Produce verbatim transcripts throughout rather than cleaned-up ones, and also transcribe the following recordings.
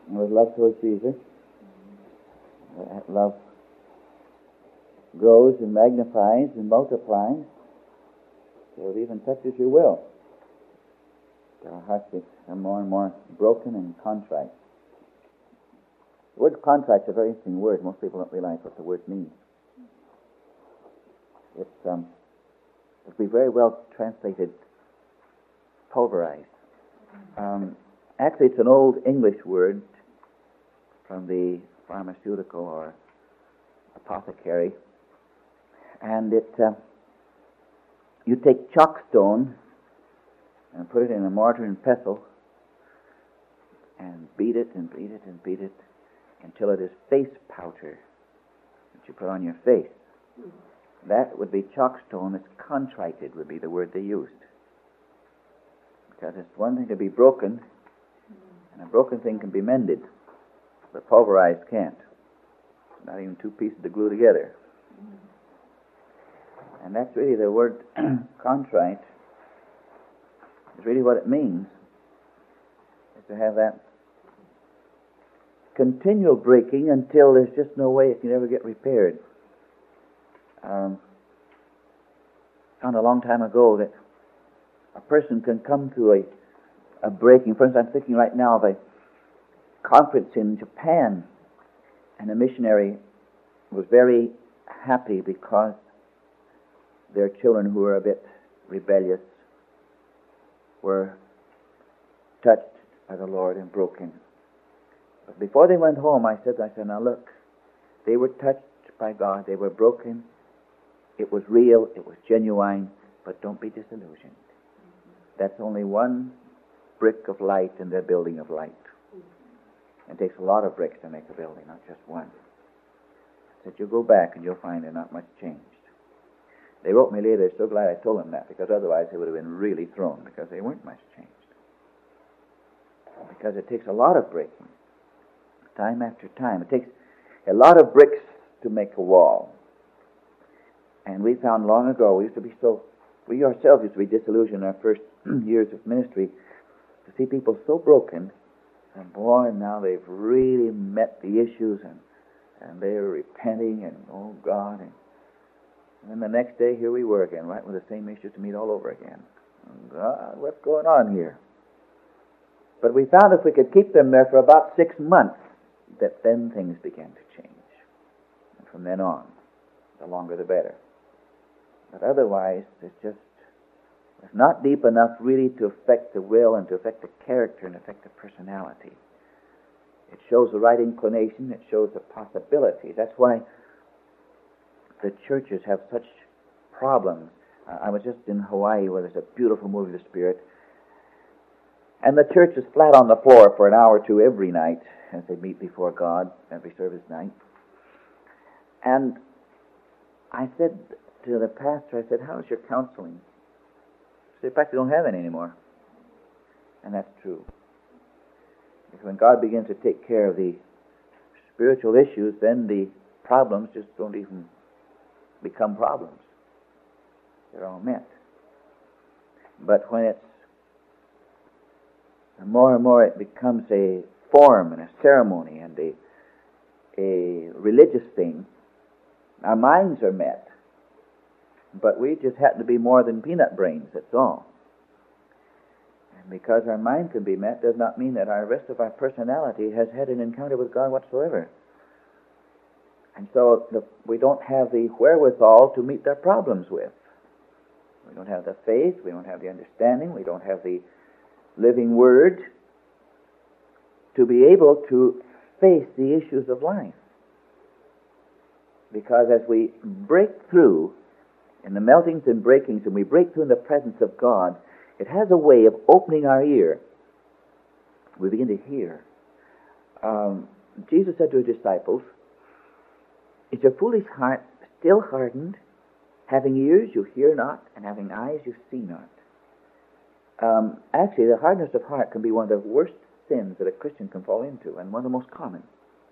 with love towards Jesus. That love grows and magnifies and multiplies till it even touches your will. Our hearts become more and more broken and contrite. The word contrite is a very interesting word. Most people don't realize what the word means. It's um, it'll be very well translated pulverized. Um, actually, it's an old English word from the pharmaceutical or apothecary, and it uh, you take chalkstone and put it in a mortar and pestle and beat it and beat it and beat it until it is face powder that you put on your face. That would be chalkstone. It's contrited would be the word they used. Because it's one thing to be broken, and a broken thing can be mended, but pulverized can't. Not even two pieces to glue together. And that's really the word contrite. Is really what it means. Is to have that continual breaking until there's just no way it can ever get repaired. Um, found a long time ago that a person can come to a, a breaking. For instance, I'm thinking right now of a conference in Japan, and a missionary was very happy because their children who were a bit rebellious were touched by the Lord and broken. But before they went home, I said, I said, now look, they were touched by God, they were broken, it was real, it was genuine, but don't be disillusioned. That's only one brick of light in their building of light. It takes a lot of bricks to make a building, not just one. I said, you'll go back and you'll find they're not much changed. They wrote me later, they're so glad I told them that, because otherwise they would have been really thrown, because they weren't much changed. Because it takes a lot of breaking, time after time. It takes a lot of bricks to make a wall. And we found long ago, we used to be so, we ourselves used to be disillusioned in our first years of ministry, to see people so broken, and boy, now they've really met the issues, and, and they're repenting, and oh God, and And then the next day, here we were again, right with the same issues to meet all over again. God, what's going on here? But we found if we could keep them there for about six months, that then things began to change. And from then on, the longer the better. But otherwise, it's just, it's not deep enough really to affect the will and to affect the character and affect the personality. It shows the right inclination, it shows the possibility. That's why the churches have such problems. Uh, I was just in Hawaii where there's a beautiful movie, The Spirit, and the church is flat on the floor for an hour or two every night as they meet before God every service night. And I said to the pastor, I said, how's your counseling? He said, in fact, they don't have any anymore. And that's true. Because when God begins to take care of the spiritual issues, then the problems just don't even become problems. They're all met. But when it's more and more it becomes a form and a ceremony and a, a religious thing, our minds are met. But we just happen to be more than peanut brains, that's all. And because our mind can be met does not mean that our rest of our personality has had an encounter with God whatsoever. And so the, we don't have the wherewithal to meet their problems with. We don't have the faith, we don't have the understanding, we don't have the living word to be able to face the issues of life. Because as we break through in the meltings and breakings, and we break through in the presence of God, it has a way of opening our ear. We begin to hear. Um, Jesus said to his disciples, is your foolish heart still hardened? Having ears you hear not, and having eyes you see not. Um, actually, the hardness of heart can be one of the worst sins that a Christian can fall into, and one of the most common.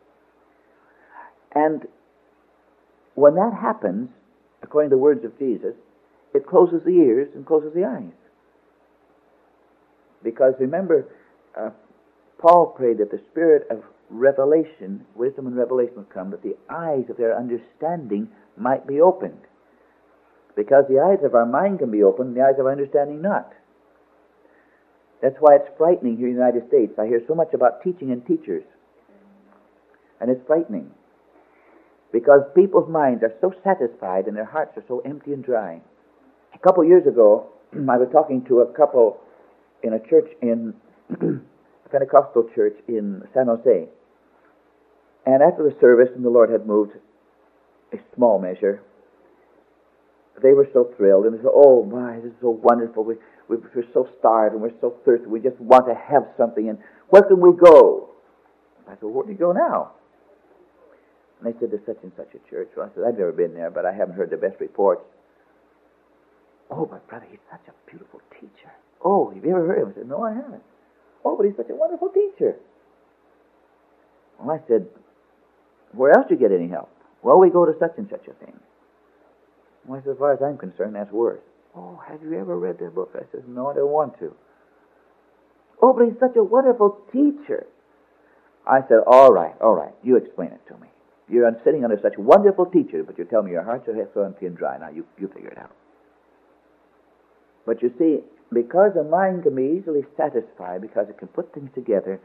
And when that happens, according to the words of Jesus, it closes the ears and closes the eyes. Because remember, uh, Paul prayed that the spirit of revelation, wisdom and revelation would come, that the eyes of their understanding might be opened. Because the eyes of our mind can be opened, the eyes of our understanding not. That's why it's frightening here in the United States. I hear so much about teaching and teachers. And it's frightening. Because people's minds are so satisfied and their hearts are so empty and dry. A couple years ago, I was talking to a couple in a church in a Pentecostal church in San Jose. And after the service, and the Lord had moved a small measure, they were so thrilled, and they said, "Oh my, this is so wonderful. We, we, we're so starved, and we're so thirsty. We just want to have something, and where can we go?" I said, "Where do you go now?" And they said, "To such and such a church." Well, I said, "I've never been there, but I haven't heard the best reports." "Oh, but brother, he's such a beautiful teacher." "Oh, have you ever heard of him?" I said, "No, I haven't." "Oh, but he's such a wonderful teacher." Well, I said, "Where else do you get any help?" "Well, we go to such and such a thing." Well, I said, "As far as I'm concerned, that's worse." "Oh, have you ever read their book?" I said, "No, I don't want to." "Oh, but he's such a wonderful teacher." I said, "All right, all right, you explain it to me. You're sitting under such wonderful teachers, but you tell me your hearts are so empty and dry. Now, you, you figure it out." But you see, because the mind can be easily satisfied, because it can put things together,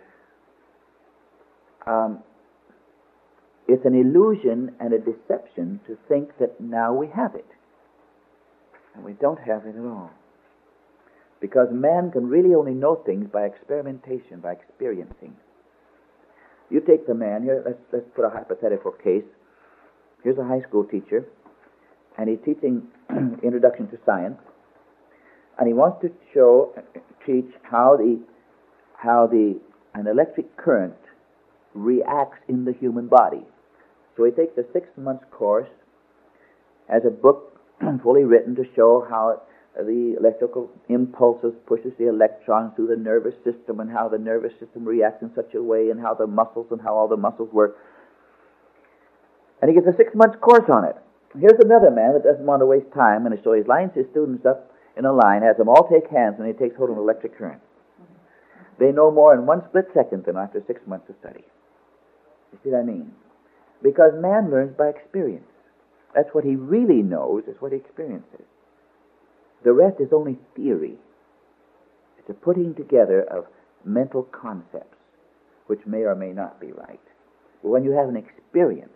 um, it's an illusion and a deception to think that now we have it. And we don't have it at all. Because man can really only know things by experimentation, by experiencing. You take the man here, let's, let's put a hypothetical case. Here's a high school teacher, and he's teaching Introduction to Science, and he wants to show, teach how the, how the, an electric current reacts in the human body. So he takes a six-month course as a book fully written to show how the electrical impulses pushes the electrons through the nervous system, and how the nervous system reacts in such a way, and how the muscles and how all the muscles work. And he gets a six-month course on it. Here's another man that doesn't want to waste time, and so he lines his students up in a line, has them all take hands, and he takes hold of an electric current. They know more in one split second than after six months of study. You see what I mean? Because man learns by experience. That's what he really knows, is what he experiences. The rest is only theory. It's a putting together of mental concepts, which may or may not be right. But when you have an experience,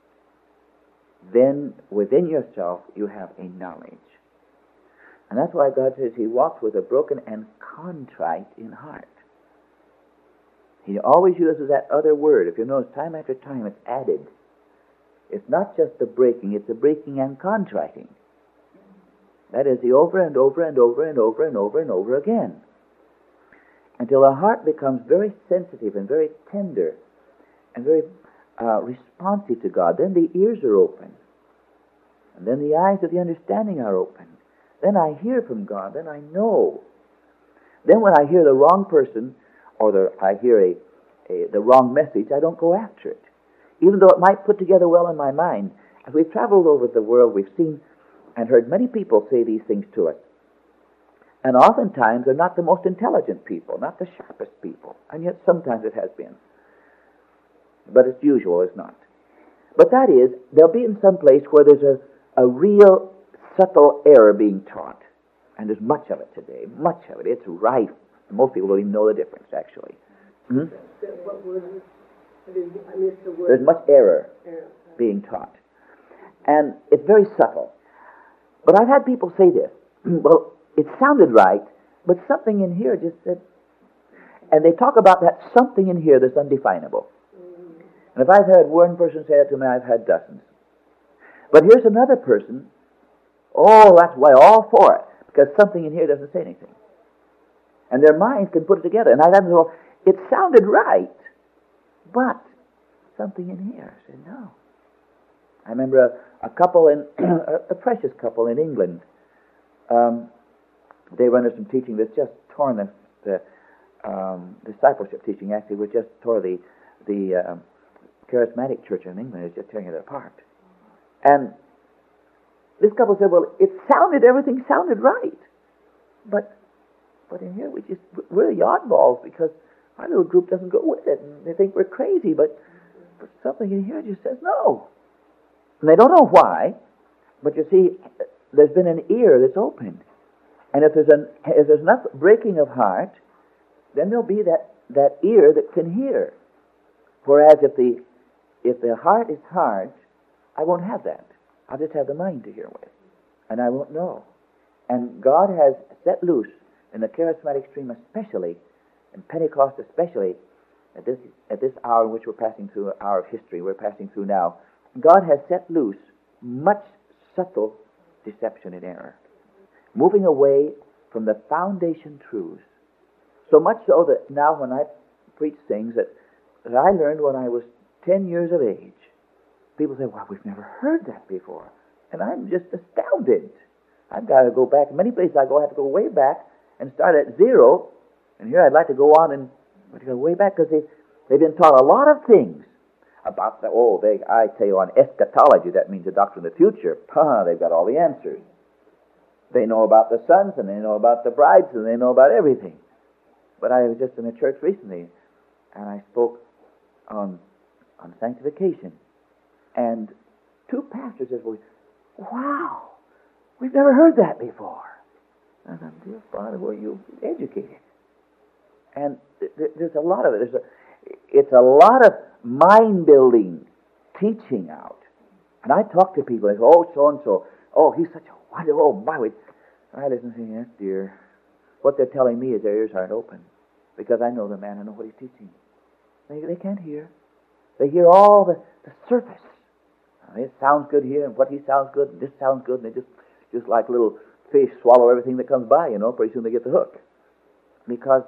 then within yourself you have a knowledge. And that's why God says he walks with a broken and contrite in heart. He always uses that other word. If you notice, time after time it's added. It's not just the breaking, it's the breaking and contriting. That is the over and over and over and over and over and over again. Until the heart becomes very sensitive and very tender and very uh, responsive to God. Then the ears are open. And then the eyes of the understanding are open. Then I hear from God. Then I know. Then when I hear the wrong person, or the, I hear a, a the wrong message, I don't go after it. Even though it might put together well in my mind. As we've traveled over the world, we've seen and heard many people say these things to us. And oftentimes they're not the most intelligent people, not the sharpest people. And yet sometimes it has been. But it's usual, it's not. But that is, they'll be in some place where there's a, a real subtle error being taught. And there's much of it today, much of it. It's rife. Most people don't even know the difference, actually. Hmm? What word is it? I missed the word. There's much error Error. being taught. And it's very subtle. But I've had people say this. Well, it sounded right, but something in here just said... And they talk about that something in here that's undefinable. Mm. And if I've heard one person say that to me, I've had dozens. But here's another person. Oh, that's why all for it. Because something in here doesn't say anything. And their minds can put it together. And I've had them say, well, it sounded right, but something in here said no. I remember a, a couple in a precious couple in England. Um, they were under some teaching that's just torn the, the um, discipleship teaching. Actually, was just tore the the um, charismatic church in England is just tearing it apart. And this couple said, "Well, it sounded everything sounded right, but but in here we just we're the oddballs because our little group doesn't go with it, and they think we're crazy, but, but something in here just says no. And they don't know why, but you see, there's been an ear that's opened. And if there's, an, if there's enough breaking of heart, then there'll be that, that ear that can hear. Whereas if the, if the heart is hard, I won't have that. I'll just have the mind to hear with. And I won't know. And God has set loose, in the charismatic stream especially, and Pentecost especially, at this, at this hour in which we're passing through, an hour of history we're passing through now, God has set loose much subtle deception and error, moving away from the foundation truths. So much so that now when I preach things that, that I learned when I was ten years of age, people say, well, we've never heard that before. And I'm just astounded. I've got to go back. Many places I go, I have to go way back and start at zero. And here I'd like to go on and go way back because they've, they've been taught a lot of things about the, oh, they, I tell you, on eschatology, that means the doctrine of the future. Huh, they've got all the answers. They know about the sons, and they know about the brides, and they know about everything. But I was just in a church recently, and I spoke on on sanctification. And two pastors said, well, wow, we've never heard that before. And I thought, dear Father, were you educated? And th- th- there's a lot of it. There's a, it's a lot of mind-building teaching out. And I talk to people, they say, oh, so-and-so, oh, he's such a wonderful, oh, my, wait. I listen and say, yes, dear. What they're telling me is their ears aren't open. Because I know the man, I know what he's teaching. They, they can't hear. They hear all the, the surface. It sounds good here, and what he sounds good, and this sounds good, and they just, just like little fish swallow everything that comes by, you know, pretty soon they get the hook. Because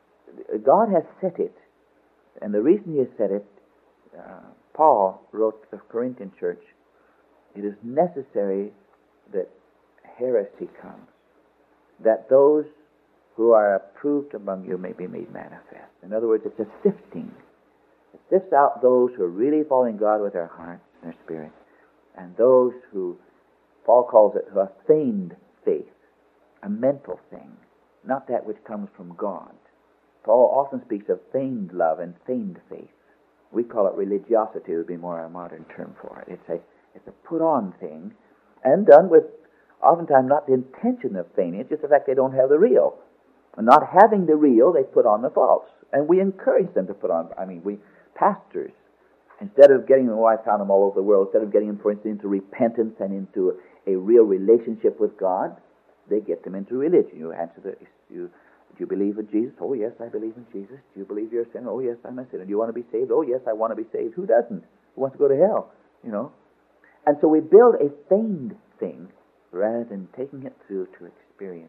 God has set it, and the reason he has set it, uh, Paul wrote to the Corinthian church, it is necessary that heresy comes, that those who are approved among you may be made manifest. In other words, it's a sifting. It sifts out those who are really following God with their hearts and their spirit, and those who, Paul calls it, who have feigned faith, a mental thing, not that which comes from God. Paul often speaks of feigned love and feigned faith. We call it religiosity, would be more a modern term for it. It's a, it's a put-on thing, and done with, oftentimes, not the intention of feigning, it's just the fact they don't have the real. And not having the real, they put on the false. And we encourage them to put on, I mean, we, pastors, instead of getting them, oh, I found them all over the world, instead of getting them, for instance, into repentance and into a, a real relationship with God, they get them into religion. You answer the, you, do you believe in Jesus? Oh, yes, I believe in Jesus. Do you believe you're a sinner? Oh, yes, I'm a sinner. Do you want to be saved? Oh, yes, I want to be saved. Who doesn't? Who wants to go to hell? You know? And so we build a feigned thing rather than taking it through to experience.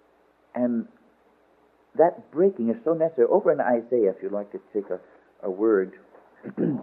And that breaking is so necessary. Over in Isaiah, if you'd like to take a, a word. And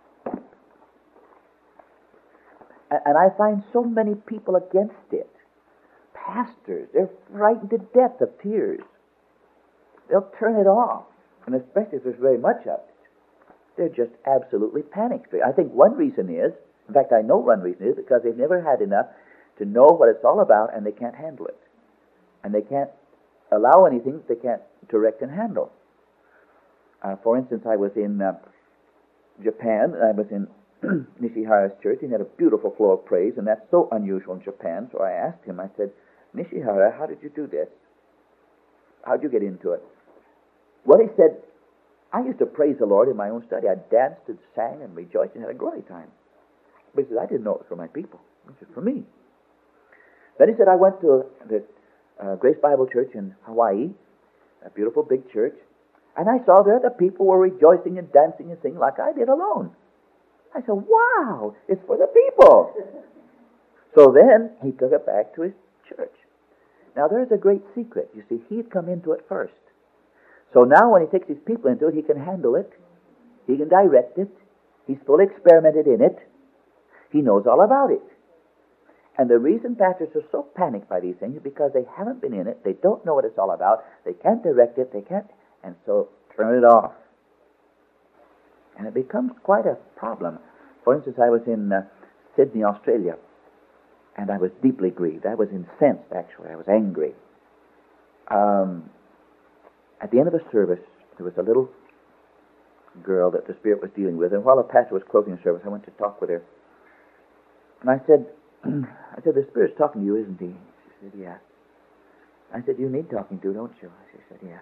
I find so many people against it. Pastors, they're frightened to death of tears. They'll turn it off. And especially if there's very much of it. They're just absolutely panicked. I think one reason is, in fact, I know one reason is because they've never had enough to know what it's all about, and they can't handle it. And they can't allow anything that they can't direct and handle. Uh, for instance, I was in uh, Japan, and I was in Nishihara's church. He had a beautiful flow of praise, and that's so unusual in Japan. So I asked him, I said, Nishihara, how did you do this? How did you get into it? Well, he said, I used to praise the Lord in my own study. I danced and sang and rejoiced and had a great time. But he said, I didn't know it was for my people. It was for me. Then he said, I went to the uh, Grace Bible Church in Hawaii, a beautiful big church, and I saw there the people were rejoicing and dancing and singing like I did alone. I said, wow, it's for the people. So then he took it back to his church. Now there's a great secret. You see, he'd come into it first. So now when he takes his people into it, he can handle it. He can direct it. He's fully experimented in it. He knows all about it. And the reason pastors are so panicked by these things is because they haven't been in it. They don't know what it's all about. They can't direct it. They can't, and so turn it off. And it becomes quite a problem. For instance, I was in uh, Sydney, Australia, and I was deeply grieved. I was incensed, actually. I was angry. Um, at the end of the service, there was a little girl that the Spirit was dealing with, and while the pastor was closing the service, I went to talk with her. And I said, I said, the Spirit's talking to you, isn't he? She said, yes. I said, you need talking to, don't you? She said, yes.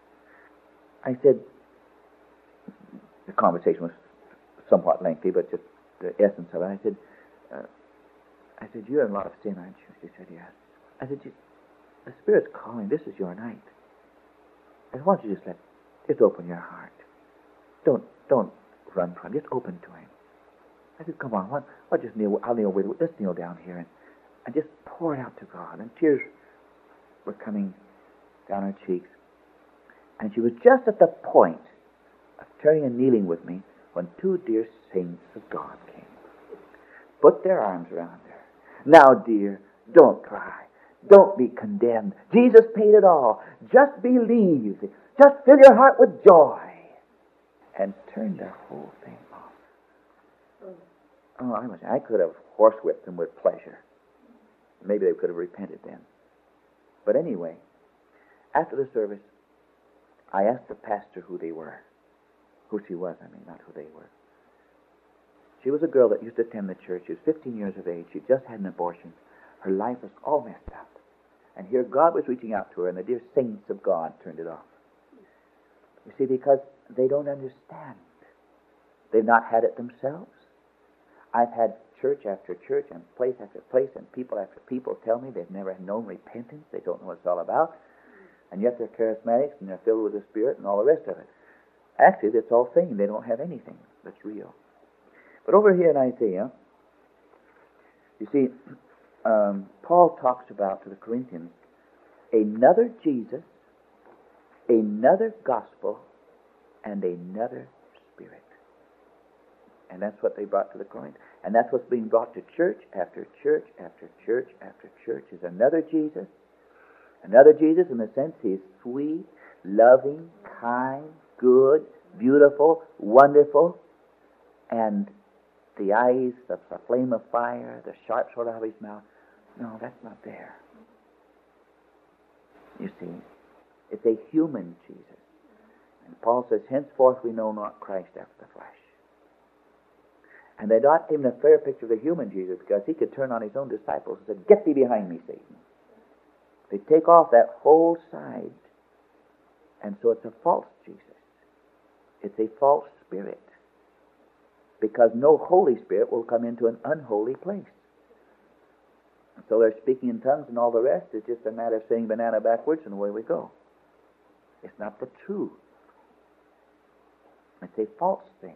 I said, the conversation was somewhat lengthy, but just the essence of it. I said, uh, I said, you're in a lot of sin, aren't you? She said, yes. I said, the Spirit's calling. This is your night. I said, why don't you just let, just open your heart. Don't, don't run from him. Just open to him. I said, come on, why, why just kneel, I'll kneel with you. Let's kneel down here and, and just pour it out to God. And tears were coming down her cheeks. And she was just at the point of turning and kneeling with me when two dear saints of God came. Put their arms around her. Now, dear, don't cry. Don't be condemned. Jesus paid it all. Just believe. Just fill your heart with joy. And turn the whole thing off. Oh, I must, I could have horsewhipped them with pleasure. Maybe they could have repented then. But anyway, after the service, I asked the pastor who they were. Who she was, I mean, not who they were. She was a girl that used to attend the church. She was fifteen years of age. She just had an abortion. Her life was all messed up. And here God was reaching out to her, and the dear saints of God turned it off. You see, because they don't understand. They've not had it themselves. I've had church after church and place after place and people after people tell me they've never known repentance. They don't know what it's all about. And yet they're charismatics and they're filled with the Spirit and all the rest of it. Actually, that's all feigned. They don't have anything that's real. But over here in Isaiah, you see, um, Paul talks about to the Corinthians another Jesus, another gospel, and another Spirit. And that's what they brought to the Corinthians. And that's what's being brought to church after church after church after church is another Jesus. Another Jesus in the sense he's sweet, loving, kind, good, beautiful, wonderful, and the eyes, the, the flame of fire, the sharp sword out of his mouth. No, that's not there. You see, it's a human Jesus. And Paul says, henceforth we know not Christ after the flesh. And they not even a fair picture of the human Jesus, because he could turn on his own disciples and say, get thee behind me, Satan. They take off that whole side. And so it's a false Jesus. It's a false spirit. Because no Holy Spirit will come into an unholy place. And so they're speaking in tongues and all the rest. It's just a matter of saying banana backwards and away we go. It's not the truth. It's a false thing.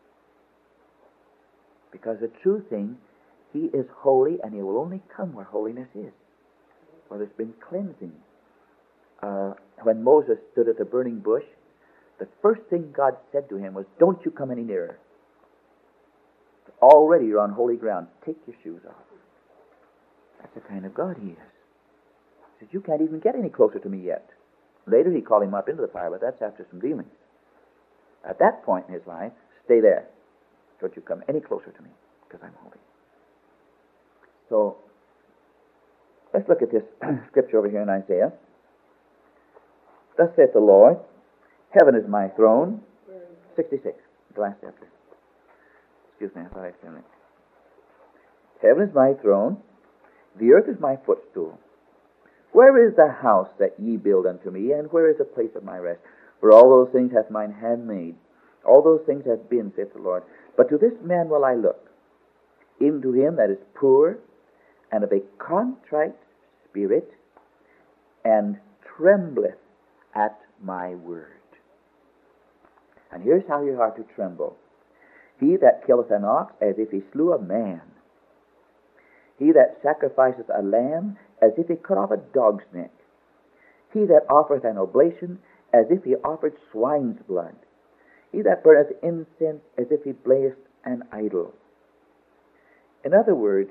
Because the true thing, he is holy and he will only come where holiness is. Where there's been cleansing. Uh, when Moses stood at the burning bush, the first thing God said to him was, don't you come any nearer. Already you're on holy ground. Take your shoes off. That's the kind of God he is. He says, you can't even get any closer to me yet. Later he called him up into the fire, but that's after some dealings. At that point in his life, stay there. Don't you come any closer to me, because I'm holy. So, let's look at this scripture over here in Isaiah. Thus saith the Lord, heaven is my throne. sixty-six, the last chapter. Excuse me, I thought I'd done it. Heaven is my throne, the earth is my footstool. Where is the house that ye build unto me, and where is the place of my rest? For all those things hath mine hand made. All those things have been, saith the Lord. But to this man will I look, even to him that is poor, and of a contrite spirit, and trembleth at my word. And here's how you are to tremble. He that killeth an ox, as if he slew a man. He that sacrificeth a lamb, as if he cut off a dog's neck. He that offereth an oblation, as if he offered swine's blood. He that burneth incense, as if he blazed an idol. In other words,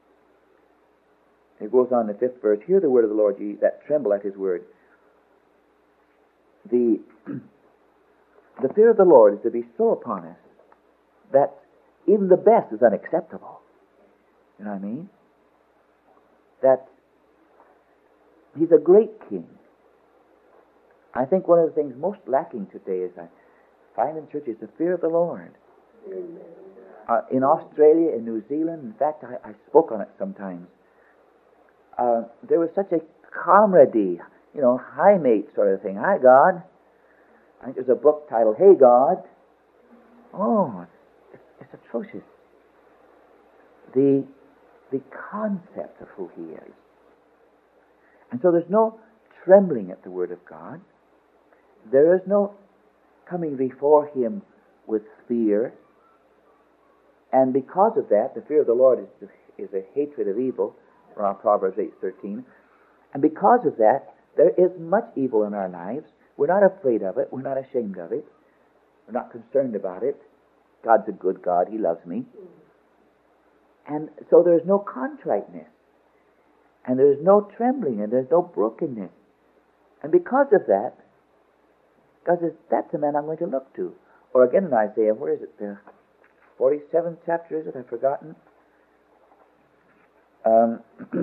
it goes on in the fifth verse, hear the word of the Lord, ye that tremble at his word. The, the fear of the Lord is to be so upon us that even the best is unacceptable. You know what I mean? That he's a great king. I think one of the things most lacking today is I find in churches the fear of the Lord. Amen. Uh, in Australia, in New Zealand, in fact, I, I spoke on it sometimes. Uh, there was such a camaraderie, you know, high mate sort of thing. Hi, God. I think there's a book titled, Hey, God. Oh, it's, it's atrocious. The, the concept of who He is. And so there's no trembling at the Word of God. There is no coming before Him with fear. And because of that, the fear of the Lord is, is a hatred of evil, from Proverbs eight thirteen. And because of that, there is much evil in our lives. We're not afraid of it. We're not ashamed of it. We're not concerned about it. God's a good God. He loves me. And so there's no contriteness. And there's no trembling. And there's no brokenness. And because of that, God says, that's the man I'm going to look to. Or again in Isaiah, where is it? The forty-seventh chapter, is it? I've forgotten. Um,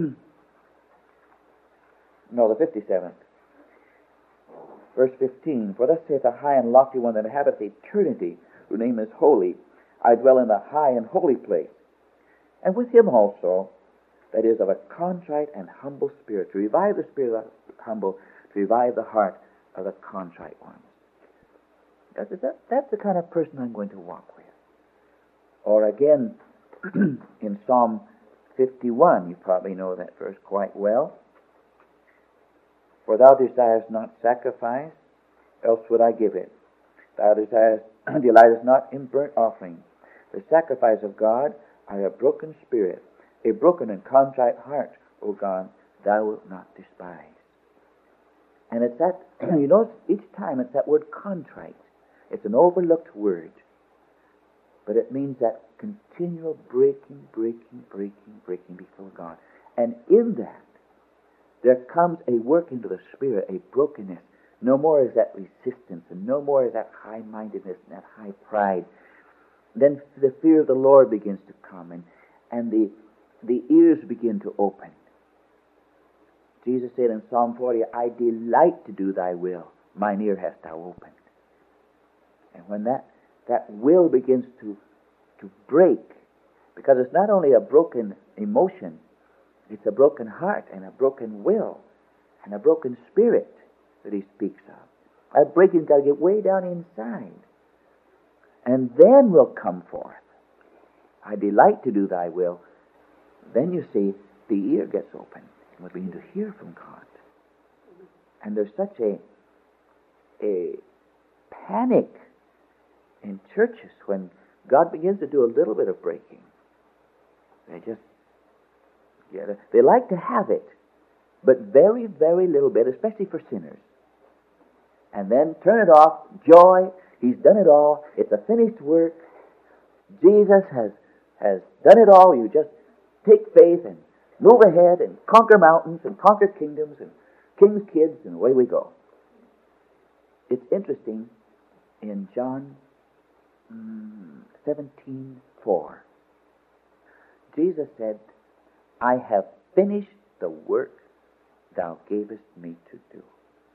no, the fifty-seventh. Verse fifteen. For thus saith the high and lofty one that inhabiteth eternity, whose name is holy. I dwell in the high and holy place. And with him also, that is, of a contrite and humble spirit, to revive the spirit of the humble, to revive the heart of the contrite ones. That's, that, that's the kind of person I'm going to walk with. Or again, in Psalm fifty-one, you probably know that verse quite well. For thou desirest not sacrifice, else would I give it. Thou desirest, delightest not in burnt offering. The sacrifice of God are a broken spirit, a broken and contrite heart, O God, thou wilt not despise. And it's that, you notice each time it's that word contrite. It's an overlooked word. But it means that continual breaking, breaking, breaking, breaking before God. And in that, there comes a working to the Spirit, a brokenness. No more is that resistance, and no more is that high-mindedness and that high pride. Then the fear of the Lord begins to come, and, and the, the ears begin to open. Jesus said in Psalm forty, I delight to do thy will, mine ear hast thou opened. And when that, that will begins to, to break, because it's not only a broken emotion, it's a broken heart and a broken will and a broken spirit that he speaks of. That breaking's got to get way down inside. And then will come forth. I delight to do thy will. Then you see, the ear gets open. And we begin to hear from God. And there's such a, a panic in churches when God begins to do a little bit of breaking. They just get it. They like to have it, but very, very little bit, especially for sinners. And then turn it off. Joy. He's done it all. It's a finished work. Jesus has, has done it all. You just take faith and move ahead and conquer mountains and conquer kingdoms and king's kids, and away we go. It's interesting in John mm, seventeen four. Jesus said, I have finished the work thou gavest me to do.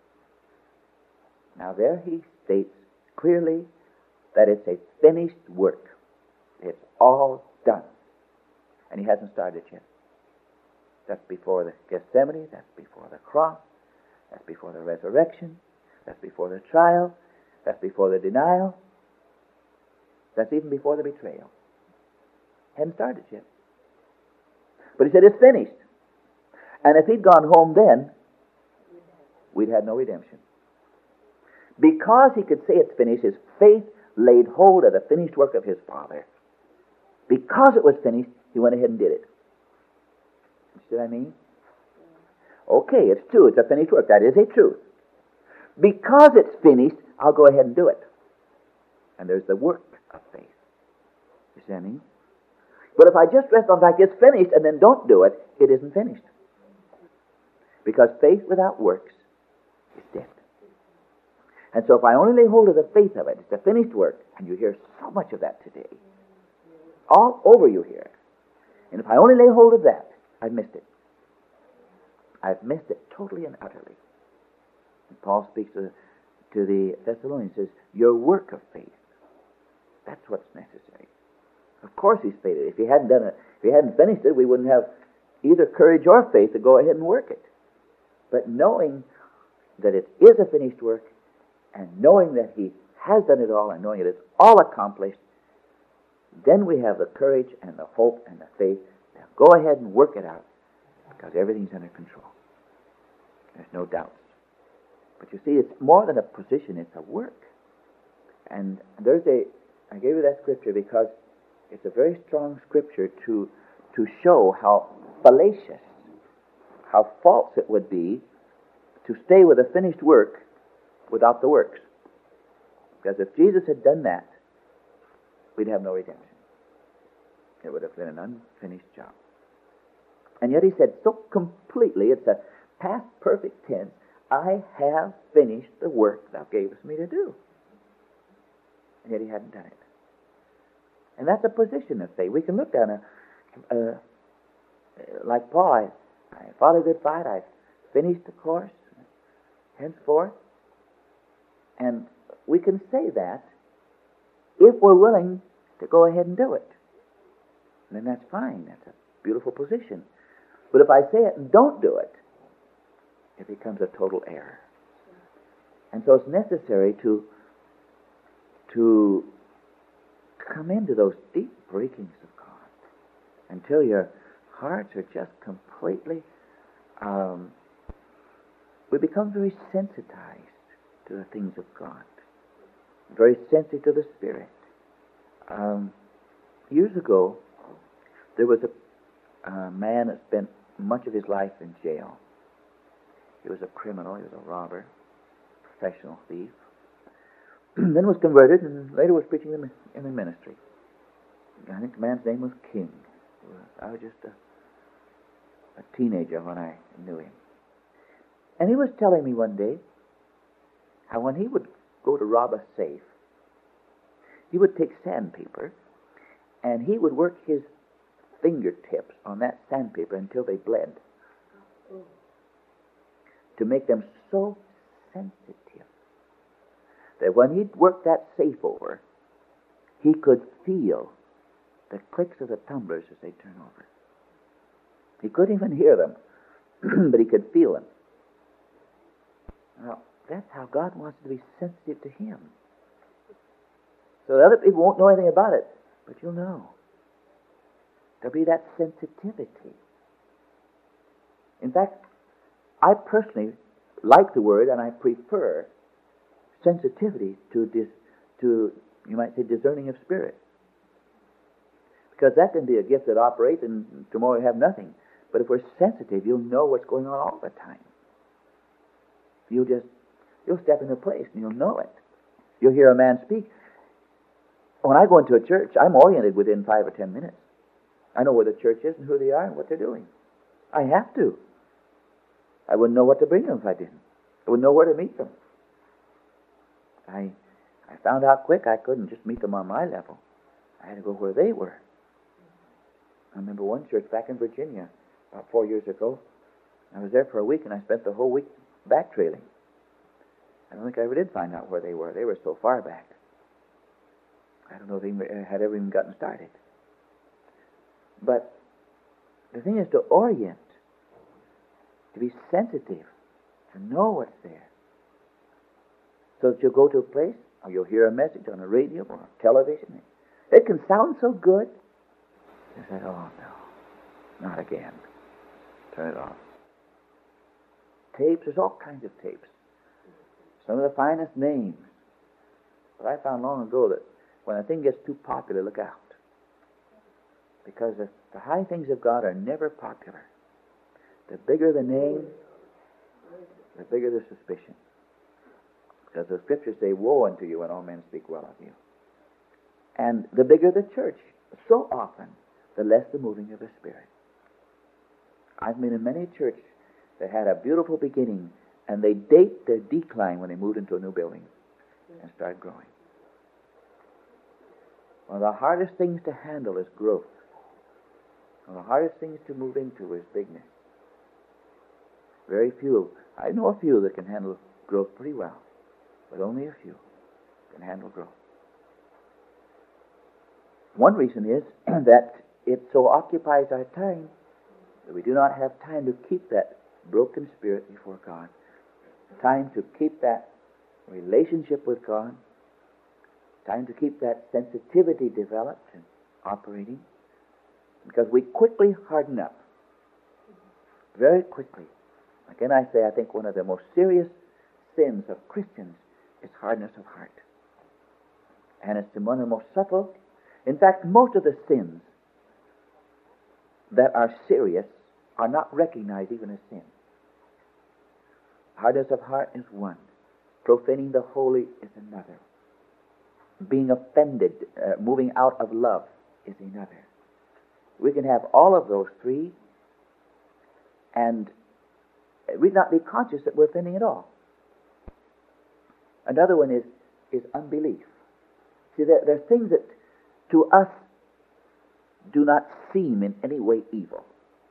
Now there he states clearly that it's a finished work. It's all done. And he hasn't started yet. That's before the Gethsemane, that's before the cross, that's before the resurrection, that's before the trial, that's before the denial, that's even before the betrayal. Hadn't started yet. But he said it's finished. And if he'd gone home then, we'd had no redemption. Because he could say it's finished, his faith laid hold of the finished work of his Father. Because it was finished, he went ahead and did it. You see what I mean? Okay, it's true. It's a finished work. That is a truth. Because it's finished, I'll go ahead and do it. And there's the work of faith. You see what I mean? But if I just rest on the fact it's finished and then don't do it, it isn't finished. Because faith without works is dead. And so if I only lay hold of the faith of it, it's a finished work, and you hear so much of that today. All over you hear it. And if I only lay hold of that, I've missed it. I've missed it totally and utterly. And Paul speaks of to the Thessalonians, says, your work of faith. That's what's necessary. Of course he's faithful. If he hadn't done it, if he hadn't finished it, we wouldn't have either courage or faith to go ahead and work it. But knowing that it is a finished work, and knowing that he has done it all, and knowing it is all accomplished, then we have the courage and the hope and the faith to go ahead and work it out, because everything's under control. There's no doubts. But you see, it's more than a position, it's a work. And there's a, I gave you that scripture because it's a very strong scripture to, to show how fallacious, how false it would be to stay with a finished work without the works. Because if Jesus had done that, we'd have no redemption. It would have been an unfinished job. And yet he said so completely, it's a past perfect tense, I have finished the work thou gavest me to do. And yet he hadn't done it. And that's a position of faith. We can look down a, uh, like Paul, I, I fought a good fight, I finished the course, henceforth. And we can say that if we're willing to go ahead and do it. Then that's fine. That's a beautiful position. But if I say it and don't do it, it becomes a total error. And so it's necessary to to come into those deep breakings of God until your hearts are just completely, um, we become very sensitized to the things of God, very sensitive to the Spirit. Um, years ago, there was a, a man that spent much of his life in jail. He was a criminal, he was a robber, professional thief. Then was converted and later was preaching in the, in the ministry. I think the man's name was King. I was just a, a teenager when I knew him. And he was telling me one day how when he would go to rob a safe, he would take sandpaper and he would work his fingertips on that sandpaper until they bled, to make them so sensitive that when he'd work that safe over, he could feel the clicks of the tumblers as they turn over. He couldn't even hear them, but he could feel them. Now, that's how God wants to be sensitive to Him. So the other people won't know anything about it, but you'll know. There'll be that sensitivity. In fact, I personally like the word, and I prefer sensitivity to, dis, to you might say, discerning of spirit. Because that can be a gift that operates, and tomorrow you have nothing. But if we're sensitive, you'll know what's going on all the time. You'll just, you'll step into place, and you'll know it. You'll hear a man speak. When I go into a church, I'm oriented within five or ten minutes. I know where the church is and who they are and what they're doing. I have to. I wouldn't know what to bring them if I didn't. I wouldn't know where to meet them. I I found out quick I couldn't just meet them on my level. I had to go where they were. I remember one church back in Virginia about four years ago. I was there for a week and I spent the whole week back trailing. I don't think I ever did find out where they were. They were so far back. I don't know if they had ever even gotten started. But the thing is to orient, to be sensitive, to know what's there. So that you'll go to a place, or you'll hear a message on a radio or on television. It can sound so good. You say, oh no, not again. Turn it off. Tapes, there's all kinds of tapes. Some of the finest names. But I found long ago that when a thing gets too popular, look out. Because the, the high things of God are never popular. The bigger the name, the bigger the suspicion. Because the scriptures say, woe unto you when all men speak well of you. And the bigger the church, so often, the less the moving of the Spirit. I've been in many churches that had a beautiful beginning, and they date their decline when they moved into a new building and start growing. One of the hardest things to handle is growth. One of the hardest things to move into is bigness. Very few, I know a few that can handle growth pretty well. but only a few can handle growth. One reason is that it so occupies our time that we do not have time to keep that broken spirit before God, time to keep that relationship with God, time to keep that sensitivity developed and operating, because we quickly harden up, very quickly. Again, I say I think one of the most serious sins of Christians is hardness of heart. And it's one of the most subtle. In fact, most of the sins that are serious are not recognized even as sin. Hardness of heart is one. Profaning the holy is another. Being offended, uh, moving out of love is another. We can have all of those three and we not be conscious that we're offending at all. Another one is, is unbelief. See, there, there are things that to us do not seem in any way evil.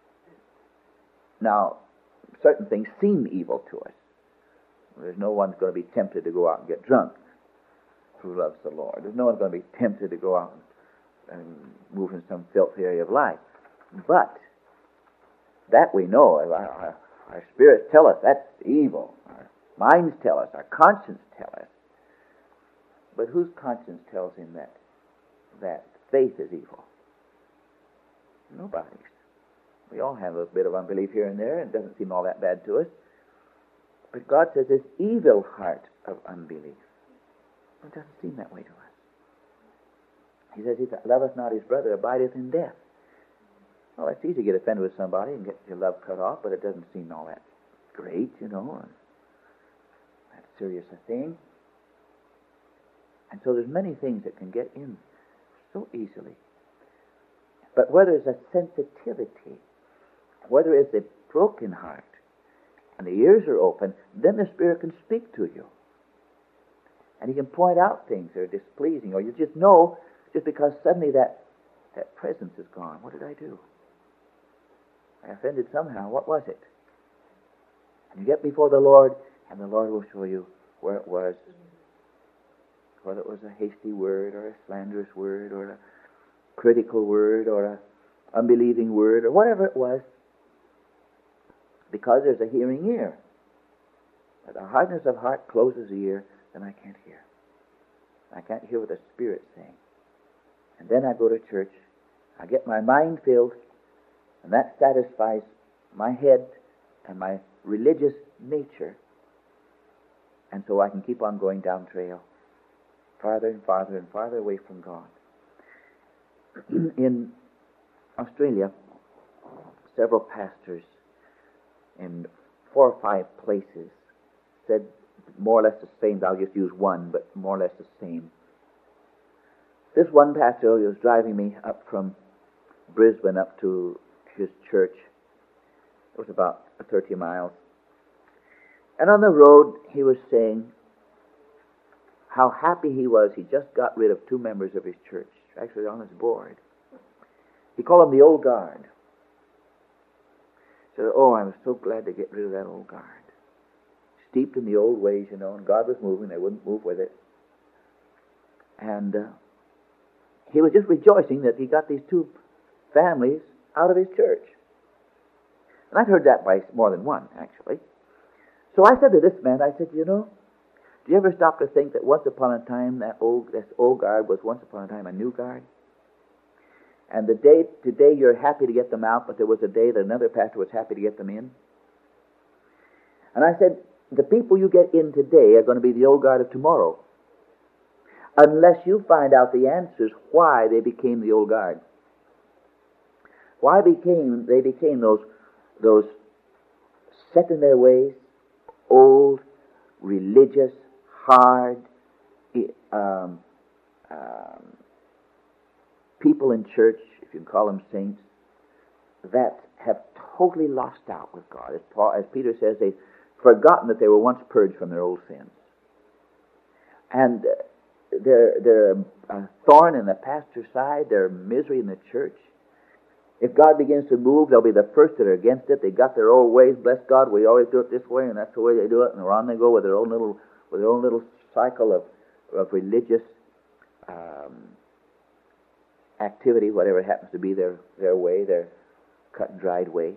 Now, certain things seem evil to us. There's no one's going to be tempted to go out and get drunk who loves the Lord. There's no one going to be tempted to go out and, and move in some filthy area of life. But that we know, our, our, our spirits tell us that's evil. Our minds tell us, our conscience tell us. But whose conscience tells him that that faith is evil? Nobody's. We all have a bit of unbelief here and there, and it doesn't seem all that bad to us. But God says this evil heart of unbelief. It doesn't seem that way to us. He says, he that loveth not his brother abideth in death. Well, it's easy to get offended with somebody and get your love cut off, but it doesn't seem all that great, you know, and that serious a thing. And so there's many things that can get in so easily. But where there's a sensitivity, where there is a broken heart, and the ears are open, then the Spirit can speak to you. And He can point out things that are displeasing, or you just know, just because suddenly that, that presence is gone. What did I do? I offended somehow. What was it? And you get before the Lord, and the Lord will show you where it was. Whether it was a hasty word, or a slanderous word, or a critical word, or a unbelieving word, or whatever it was. Because there's a hearing ear. But the hardness of heart closes the ear, then I can't hear. I can't hear what the Spirit's saying. And then I go to church, I get my mind filled, and that satisfies my head and my religious nature. And so I can keep on going down trail, farther and farther and farther away from God. In Australia, several pastors in four or five places said more or less the same. I'll just use one, but more or less the same. This one pastor was driving me up from Brisbane up to his church. It was about thirty miles. And on the road, he was saying how happy he was. He just got rid of two members of his church, actually on his board. He called them the old guard. He said, oh, I was so glad to get rid of that old guard. Steeped in the old ways, you know, and God was moving. They wouldn't move with it. And uh, he was just rejoicing that he got these two families out of his church. And I've heard that by more than one, actually. So I said to this man, I said, you know, do you ever stop to think that once upon a time that old this old guard was once upon a time a new guard? And the day today you're happy to get them out, but there was a day that another pastor was happy to get them in. And I said, the people you get in today are going to be the old guard of tomorrow, unless you find out the answers why they became the old guard. Why became they became those those set in their ways, old, religious, hard um, um, people in church, if you can call them saints, that have totally lost out with God. As, Paul, as Peter says, they've forgotten that they were once purged from their old sins. And uh, they're, they're a thorn in the pastor's side, they're misery in the church. If God begins to move, they'll be the first that are against it. They got their old ways. Bless God, we always do it this way, and that's the way they do it. And on they go with their own little, with their own little cycle of, of religious um, activity, whatever it happens to be their, their way, their cut and dried way.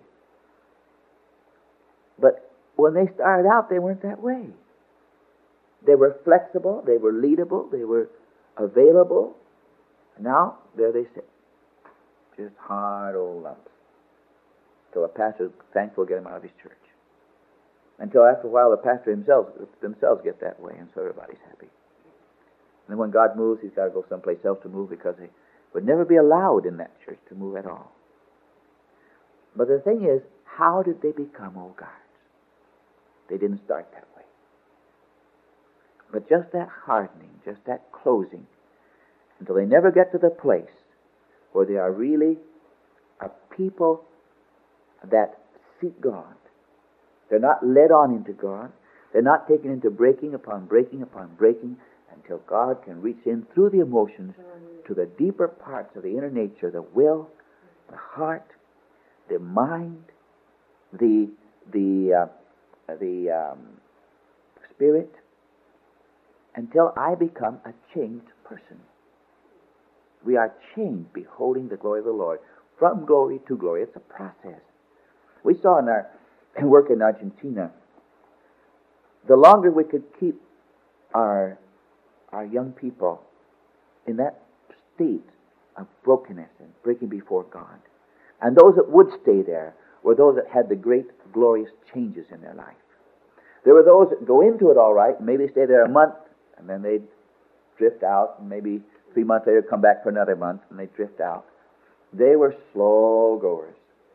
But when they started out, they weren't that way. They were flexible, they were leadable, they were available. Now, there they sit. Just hard old lumps. Until the pastor, thankful, get him out of his church. Until after a while, the pastor himself themselves get that way, and so everybody's happy. And then when God moves, he's got to go someplace else to move, because they would never be allowed in that church to move at all. But the thing is, how did they become old guards? They didn't start that way. But just that hardening, just that closing, until they never get to the place where they are really a people that seek God. They're not led on into God. They're not taken into breaking upon breaking upon breaking until God can reach in through the emotions to the deeper parts of the inner nature, the will, the heart, the mind, the the uh, the um, spirit, until I become a changed person. We are changed, beholding the glory of the Lord, from glory to glory. It's a process. We saw in our work in Argentina, the longer we could keep our our young people in that state of brokenness and breaking before God, and those that would stay there were those that had the great, glorious changes in their life. There were those that go into it all right, and maybe stay there a month, and then they'd drift out, and maybe three months later come back for another month, and they'd drift out. They were slow goers.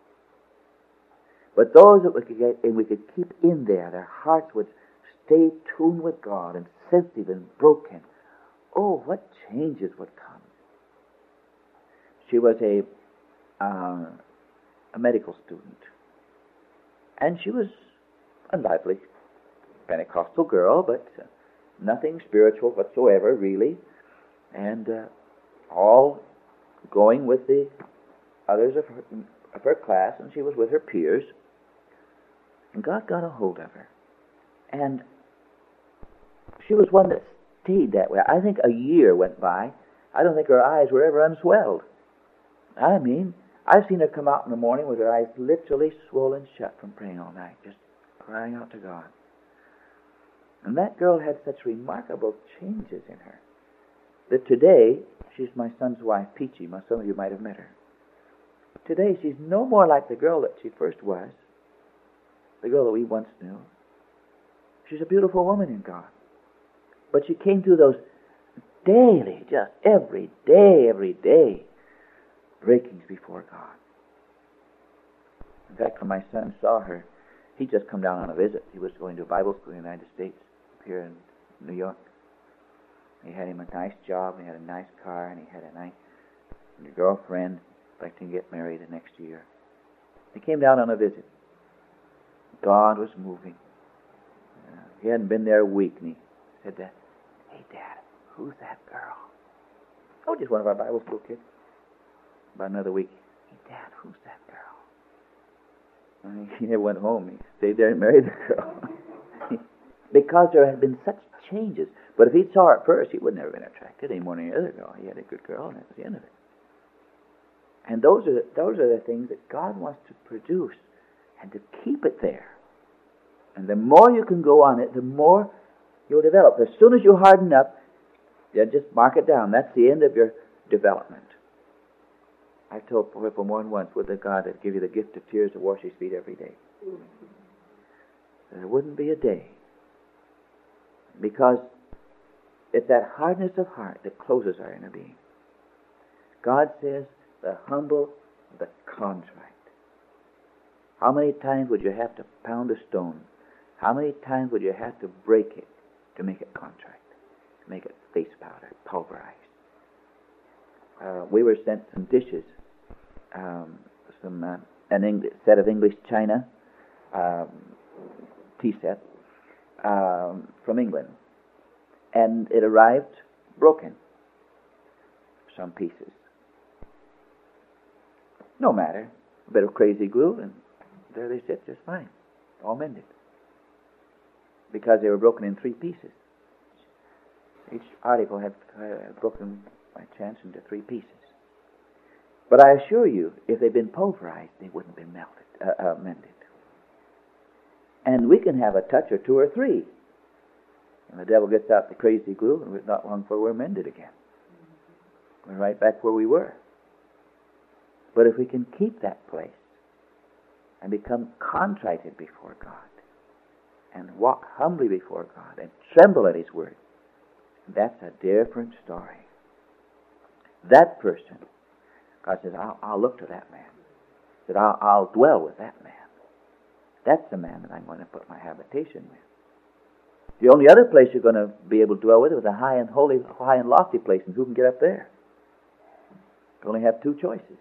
But those that we could get, and we could keep in there, their hearts would stay tuned with God and sensitive and broken. Oh, what changes would come. She was a uh, a medical student, and she was a lively Pentecostal girl, but uh, nothing spiritual whatsoever, really, and uh, all going with the others of her, of her class, and she was with her peers. And God got a hold of her. And she was one that stayed that way. I think a year went by. I don't think her eyes were ever unswelled. I mean, I've seen her come out in the morning with her eyes literally swollen shut from praying all night, just crying out to God. And that girl had such remarkable changes in her that today, she's my son's wife, Peachy. Some of you might have met her. Today, she's no more like the girl that she first was, the girl that we once knew. She's a beautiful woman in God. But she came through those daily, just every day, every day, breakings before God. In fact, when my son saw her, he'd just come down on a visit. He was going to a Bible school in the United States, here in New York. He had him a nice job, he had a nice car, and he had a nice girlfriend, expecting to get married the next year. He came down on a visit. God was moving. Uh, he hadn't been there a week, and he said, that, "Hey, Dad, who's that girl?" Oh, just one of our Bible school kids. About another week, "Hey, Dad, who's that girl?" And he never went home. He stayed there and married the girl. Because there had been such changes. But if he saw her at first, he would never have been attracted any more than any other girl. He had a good girl, and that was the end of it. And those are the, those are the things that God wants to produce and to keep it there. And the more you can go on it, the more you'll develop. As soon as you harden up, you just mark it down. That's the end of your development. I told Whipple more than once, would the God that give you the gift of tears to wash his feet every day? There wouldn't be a day. Because it's that hardness of heart that closes our inner being. God says, the humble, the contrite. How many times would you have to pound a stone? How many times would you have to break it to make it contrite, to make it face powder, pulverized? Uh, we were sent some dishes, um, some uh, an English, set of English china, um, tea set, um, from England, and it arrived broken, some pieces. No matter, a bit of crazy glue, and there they sit just fine, all mended, because they were broken in three pieces. Each article had uh, broken by chance into three pieces. But I assure you, if they'd been pulverized, they wouldn't have been melted, uh, uh, mended. And we can have a touch or two or three. And the devil gets out the crazy glue, and it's not long before we're mended again. We're right back where we were. But if we can keep that place and become contrited before God and walk humbly before God and tremble at His Word, that's a different story. That person, God says, I'll, I'll look to that man. He said, I'll, I'll dwell with that man. That's the man that I'm going to put my habitation with. The only other place you're going to be able to dwell with is a high and holy, high and lofty place, and who can get up there? You only have two choices.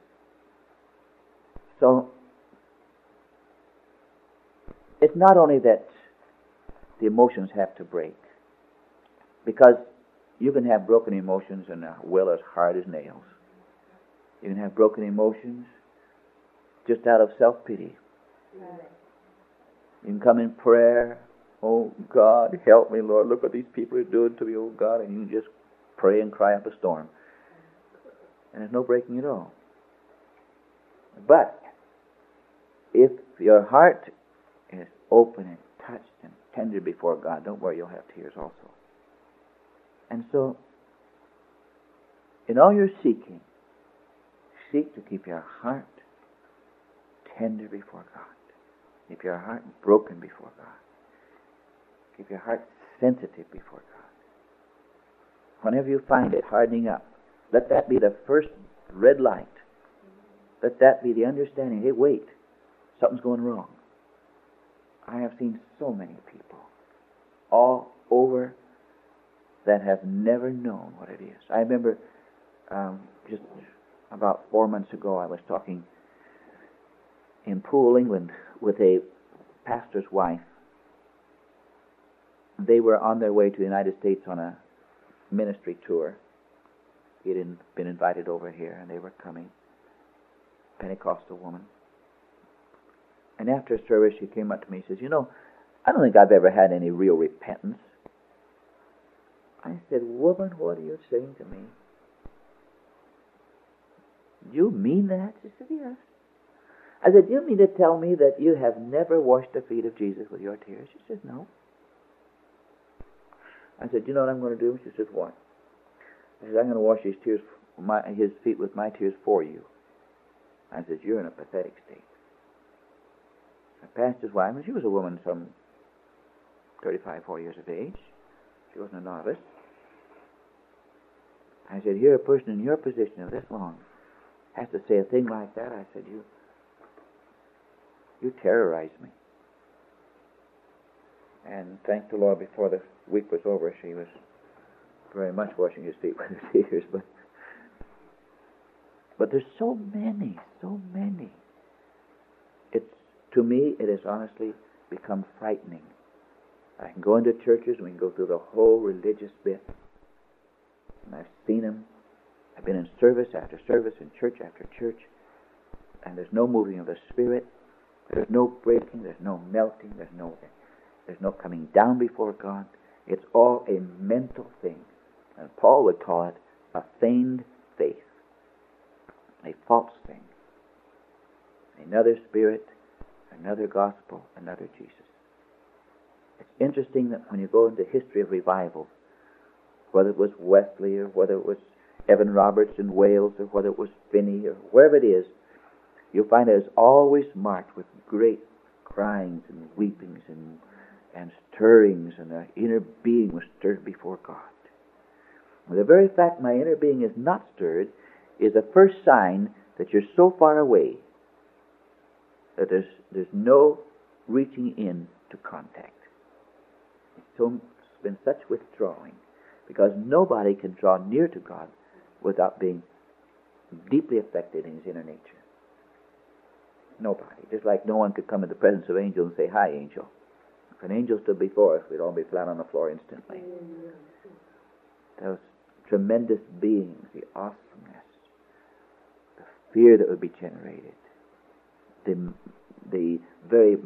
So, it's not only that the emotions have to break, because you can have broken emotions and a will as hard as nails. You can have broken emotions just out of self-pity. You can come in prayer, oh God, help me, Lord, look what these people are doing to me, oh God, and you can just pray and cry up a storm. And there's no breaking at all. But if your heart is open and touched and tender before God, don't worry, you'll have tears also. And so, in all your seeking, seek to keep your heart tender before God. Keep your heart broken before God. Keep your heart sensitive before God. Whenever you find it hardening up, let that be the first red light. Let that be the understanding, hey, wait, something's going wrong. I have seen so many people all over that have never known what it is. I remember um, just about four months ago I was talking in Poole, England, with a pastor's wife. They were on their way to the United States on a ministry tour. He had been invited over here, and they were coming. Pentecostal woman. And after service, she came up to me and says, you know, I don't think I've ever had any real repentance. I said, woman, what are you saying to me? You mean that? She said, yes. I said, do you mean to tell me that you have never washed the feet of Jesus with your tears? She said, no. I said, you know what I'm going to do? She said, what? I said, I'm going to wash his tears, my, his feet with my tears for you. I said, you're in a pathetic state. I passed his wife, and she was a woman some thirty-five, forty years of age. She wasn't a novice. I said, here a person in your position of this long has to say a thing like that. I said, you you terrorize me. And thank the Lord, before the week was over, she was very much washing his feet with her tears. But, but there's so many, so many. It's, to me, it has honestly become frightening. I can go into churches and we can go through the whole religious bit. And I've seen them. I've been in service after service, in church after church. And there's no moving of the Spirit. There's no breaking. There's no melting. There's no, there's no coming down before God. It's all a mental thing. And Paul would call it a feigned faith. A false thing. Another spirit, another gospel, another Jesus. It's interesting that when you go into history of revivals, whether it was Wesley or whether it was Evan Roberts in Wales or whether it was Finney or wherever it is, you'll find it is always marked with great cryings and weepings and, and stirrings, and the inner being was stirred before God. And the very fact my inner being is not stirred is the first sign that you're so far away that there's, there's no reaching in to contact. It's, so, it's been such withdrawing, because nobody can draw near to God without being deeply affected in his inner nature. Nobody. Just like no one could come in the presence of angels and say, hi, angel. If an angel stood before us, we'd all be flat on the floor instantly. Those tremendous beings, the awesomeness, the fear that would be generated, the, the very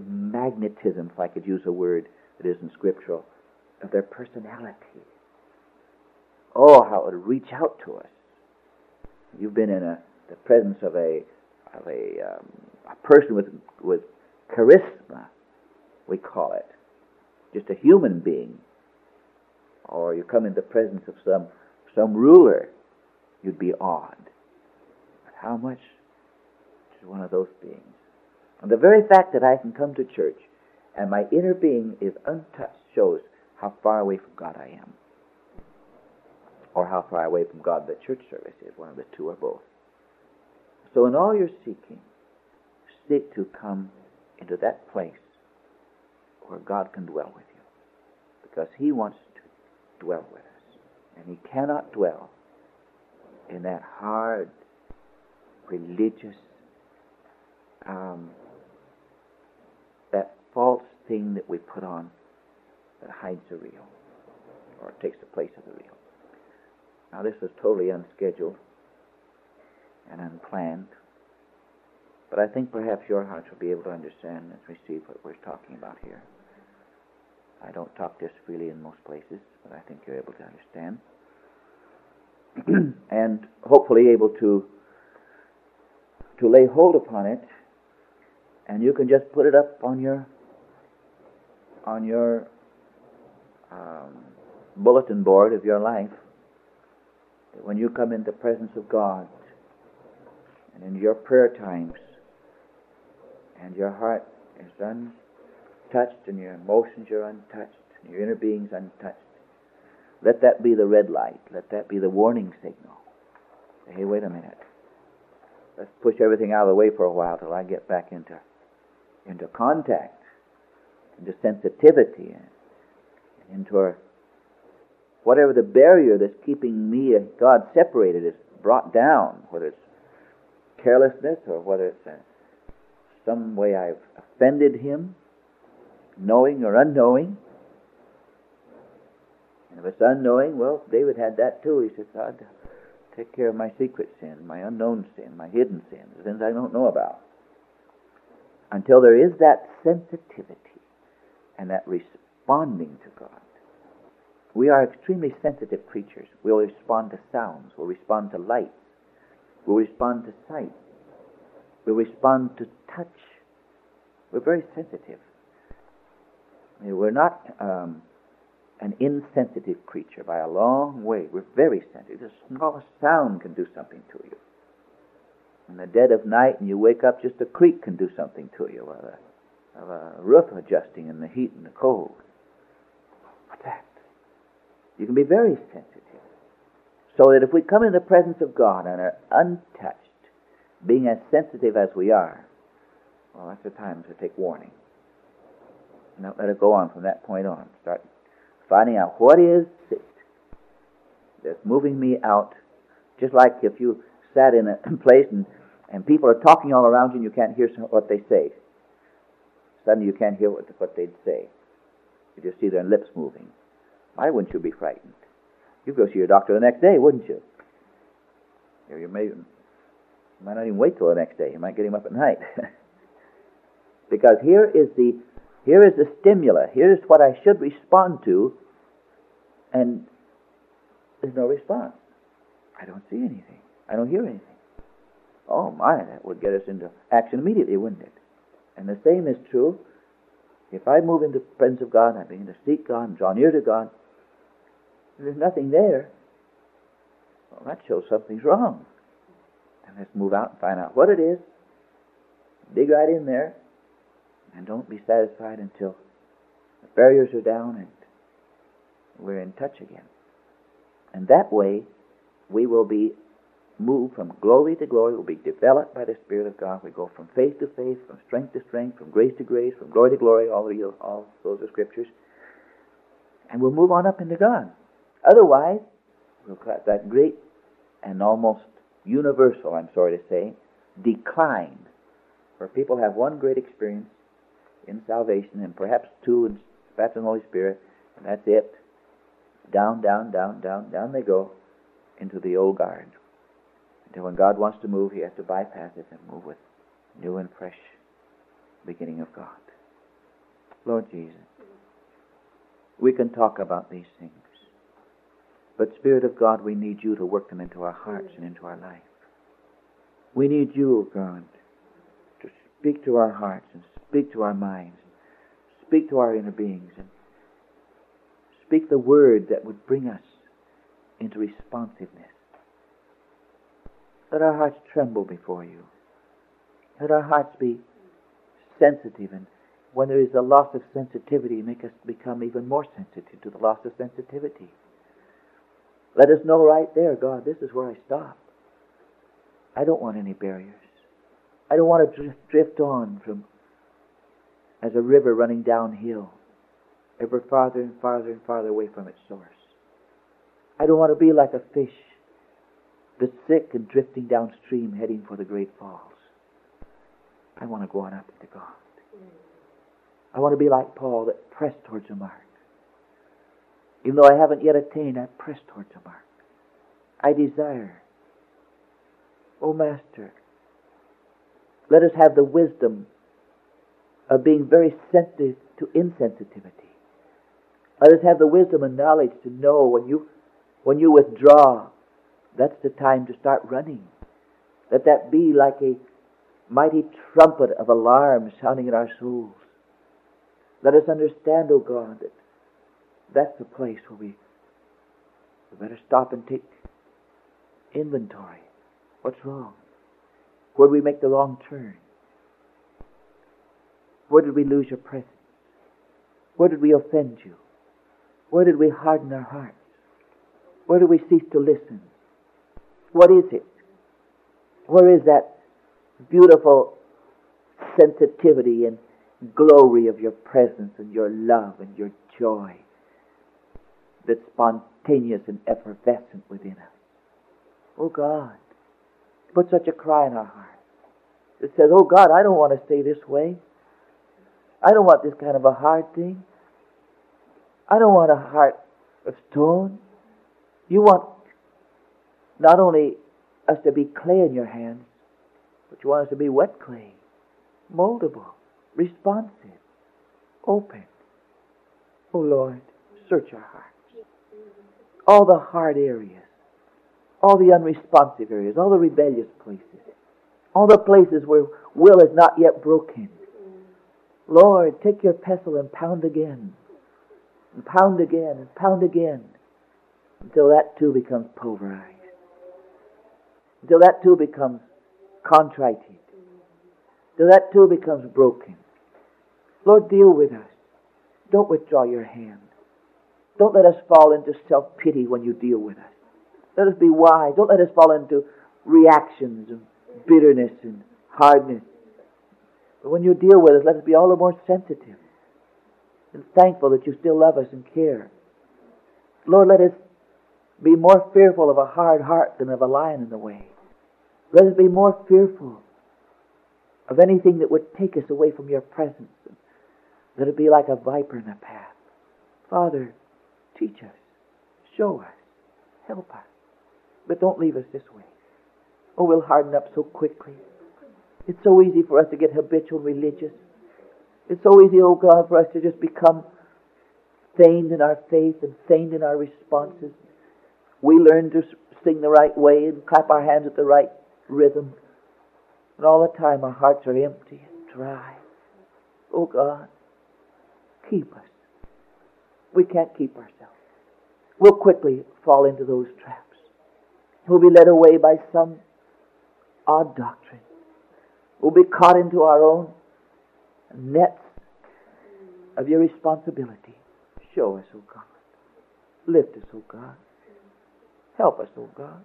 magnetism, if I could use a word that isn't scriptural, of their personality. oh, how it would reach out to us. You've been in a, the presence of a of a, um, a person with with charisma, we call it, just a human being, or you come in the presence of some some ruler, you'd be awed. But how much is one of those beings? And the very fact that I can come to church and my inner being is untouched shows how far away from God I am, or how far away from God the church service is, one of the two or both. So in all your seeking, seek to come into that place where God can dwell with you, because He wants to dwell with us, and He cannot dwell in that hard, religious, um, that false thing that we put on that hides the real, or takes the place of the real. Now this was totally unscheduled and unplanned, but I think perhaps your hearts will be able to understand and receive what we're talking about here. I don't talk this freely in most places, but I think you're able to understand. And hopefully able to to lay hold upon it, and you can just put it up on your on your um, bulletin board of your life, that when you come into the presence of God and in your prayer times, and your heart is untouched and your emotions are untouched and your inner being's untouched, let that be the red light. Let that be the warning signal. Say, hey, wait a minute. Let's push everything out of the way for a while till I get back into into contact, into sensitivity, and into our, whatever the barrier that's keeping me and God separated is brought down, whether it's carelessness or whether it's a, some way I've offended Him, knowing or unknowing. And if it's unknowing, well, David had that too. He said, God, take care of my secret sin, my unknown sin, my hidden sin, the sins I don't know about. Until there is that sensitivity and that responding to God. We are extremely sensitive creatures. We'll respond to sounds. We'll respond to lights. We'll respond to sight. We'll respond to touch. We're very sensitive. I mean, we're not um, an insensitive creature by a long way. We're very sensitive. The smallest sound can do something to you. In the dead of night and you wake up, just a creak can do something to you. Of a, of a roof adjusting in the heat and the cold. What's that? You can be very sensitive. So that if we come in the presence of God and are untouched, being as sensitive as we are, well, that's the time to take warning. And don't let it go on from that point on. Start finding out what is it that's moving me out. Just like if you sat in a place and, and people are talking all around you and you can't hear what they say. Suddenly you can't hear what, what they'd say. You just see their lips moving. Why wouldn't you be frightened? You'd go see your doctor the next day, wouldn't you? You may, you might not even wait till the next day. You might get him up at night. Because here is the here is the stimuli. Here's what I should respond to, and there's no response. I don't see anything. I don't hear anything. Oh my, that would get us into action immediately, wouldn't it? And the same is true. If I move into the presence of God, I begin to seek God and draw near to God, and there's nothing there, well, that shows something's wrong. And let's move out and find out what it is. Dig right in there, and don't be satisfied until the barriers are down and we're in touch again. And that way, we will be moved from glory to glory. We'll be developed by the Spirit of God. We go from faith to faith, from strength to strength, from grace to grace, from glory to glory. All, the, all those are scriptures. And we'll move on up into God. Otherwise, we'll got that great and almost universal, I'm sorry to say, decline, where people have one great experience in salvation and perhaps two in baptism of the Holy Spirit, and that's it. Down, down, down, down, down they go into the old guard. Until when God wants to move, He has to bypass it and move with new and fresh beginning of God. Lord Jesus, we can talk about these things. But Spirit of God, we need you to work them into our hearts and into our life. We need you, O God, to speak to our hearts and speak to our minds, and speak to our inner beings, and speak the word that would bring us into responsiveness. Let our hearts tremble before you. Let our hearts be sensitive, and when there is a loss of sensitivity, make us become even more sensitive to the loss of sensitivity. Let us know right there, God, this is where I stop. I don't want any barriers. I don't want to drift, drift on from as a river running downhill, ever farther and farther and farther away from its source. I don't want to be like a fish that's sick and drifting downstream heading for the great falls. I want to go on up to God. I want to be like Paul that pressed towards the mark. Even though I haven't yet attained, I press towards the mark. I desire. Oh, Master, let us have the wisdom of being very sensitive to insensitivity. Let us have the wisdom and knowledge to know when you when you withdraw, that's the time to start running. Let that be like a mighty trumpet of alarm sounding in our souls. Let us understand, O God, that that's the place where we, we better stop and take inventory. What's wrong? Where did we make the wrong turn? Where did we lose your presence? Where did we offend you? Where did we harden our hearts? Where did we cease to listen? What is it? Where is that beautiful sensitivity and glory of your presence and your love and your joy that's spontaneous and effervescent within us? Oh God, put such a cry in our heart that says, oh God, I don't want to stay this way. I don't want this kind of a hard thing. I don't want a heart of stone. You want not only us to be clay in your hands, but you want us to be wet clay, moldable, responsive, open. Oh Lord, search our hearts. All the hard areas, all the unresponsive areas, all the rebellious places, all the places where will is not yet broken. Lord, take your pestle and pound again, and pound again, and pound again, until that too becomes pulverized, until that too becomes contrited, until that too becomes broken. Lord, deal with us. Don't withdraw your hand. Don't let us fall into self-pity when you deal with us. Let us be wise. Don't let us fall into reactions and bitterness and hardness. But when you deal with us, let us be all the more sensitive and thankful that you still love us and care. Lord, let us be more fearful of a hard heart than of a lion in the way. Let us be more fearful of anything that would take us away from your presence. Let it be like a viper in a path. Father, teach us, show us, help us. But don't leave us this way. Oh, we'll harden up so quickly. It's so easy for us to get habitual religious. It's so easy, oh God, for us to just become feigned in our faith and feigned in our responses. We learn to sing the right way and clap our hands at the right rhythm. And all the time our hearts are empty and dry. Oh God, keep us. We can't keep ourselves. We'll quickly fall into those traps. We'll be led away by some odd doctrine. We'll be caught into our own nets of your responsibility. Show us, O God. Lift us, O God. Help us, O God.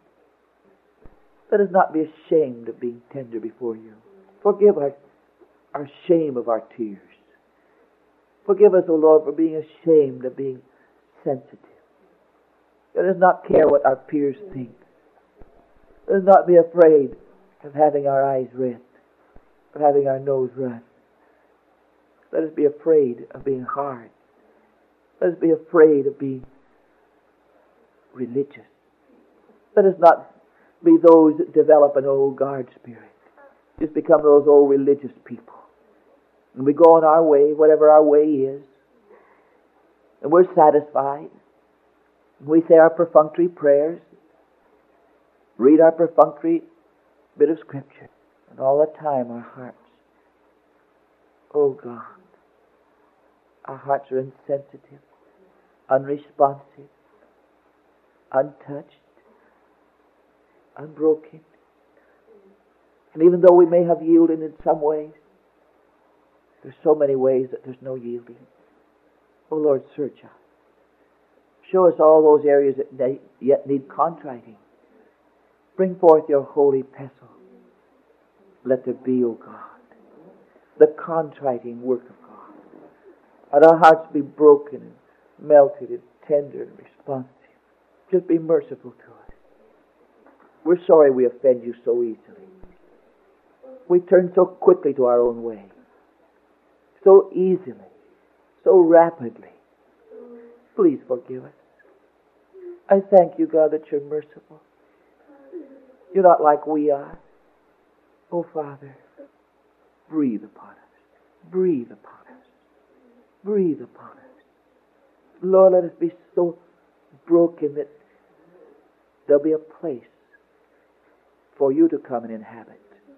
Let us not be ashamed of being tender before you. Forgive our, our shame of our tears. Forgive us, O Lord, for being ashamed of being sensitive. Let us not care what our peers think. Let us not be afraid of having our eyes red, of having our nose run. Let us be afraid of being hard. Let us be afraid of being religious. Let us not be those that develop an old guard spirit. Just become those old religious people. And we go on our way, whatever our way is. And we're satisfied. We say our perfunctory prayers, read our perfunctory bit of Scripture, and all the time our hearts, oh God, our hearts are insensitive, unresponsive, untouched, unbroken. And even though we may have yielded in some ways, there's so many ways that there's no yielding. Oh Lord, search us. Show us all those areas that yet need contriting. Bring forth your holy pestle. Let there be, O God, the contriting work of God. And our hearts be broken and melted and tender and responsive. Just be merciful to us. We're sorry we offend you so easily. We turn so quickly to our own way. So easily. So rapidly. Please forgive us. I thank you, God, that you're merciful. You're not like we are. Oh, Father, breathe upon us. Breathe upon us. Breathe upon us. Lord, let us be so broken that there'll be a place for you to come and inhabit.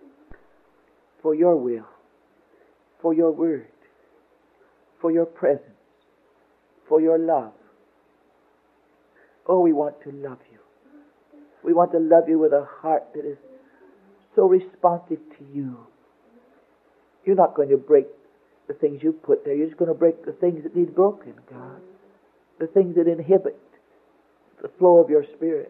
For your will. For your word. For your presence. For your love. Oh, we want to love you. We want to love you with a heart that is so responsive to you. You're not going to break the things you put there. You're just going to break the things that need broken, God. The things that inhibit the flow of your Spirit.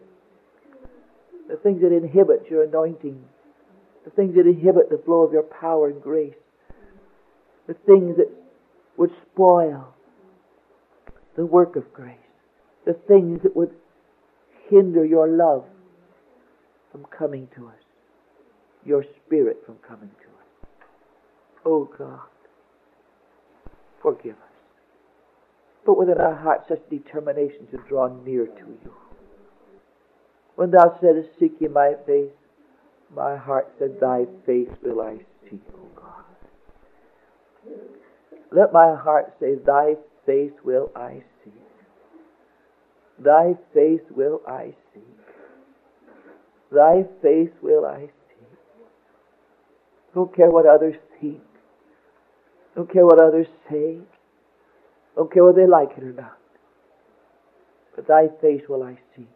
The things that inhibit your anointing. The things that inhibit the flow of your power and grace. The things that would spoil the work of grace. The things that would hinder your love from coming to us. Your Spirit from coming to us. Oh God, forgive us. Put within our hearts such determination to draw near to you. When thou saidst, seek ye my face, my heart said, thy face will I seek, O God. Let my heart say, thy face will I seek. Thy face will I seek. Thy face will I seek. Don't care what others think. Don't care what others say. Don't care whether they like it or not. But thy face will I seek.